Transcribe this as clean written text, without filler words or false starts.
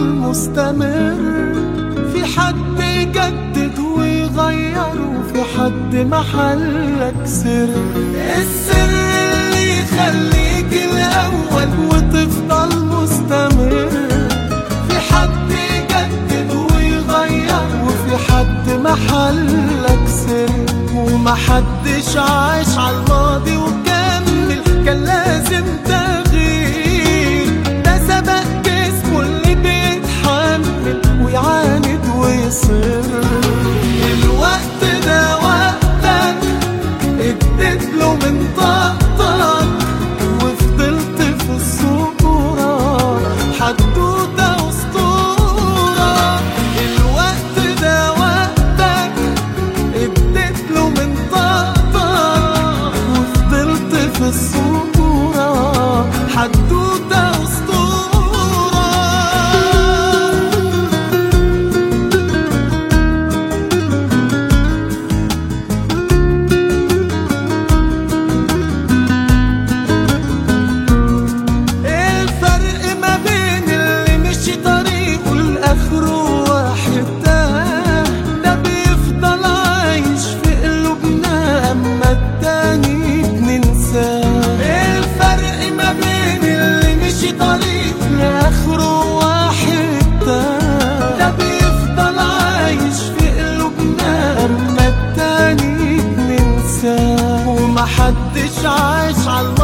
مستمر، في حد يجدد ويغير وفي حد محلك سر. السر اللي يخليك الأول وتفضل مستمر، في حد يجدد ويغير وفي حد محلك سر. ومحدش عاش عالماضي وكمل، كان لازم تغيير. ده سبق جسمه اللي بيتحمل ويعاند ويصر. الوقت ده وقتك اديتله من طاقتك وفضلت في الصورة حدوتة أسطورة. الوقت ده وقتك اديتله من طاقتك وفضلت في الصورة حدوتة أسطورة. محدش عاش على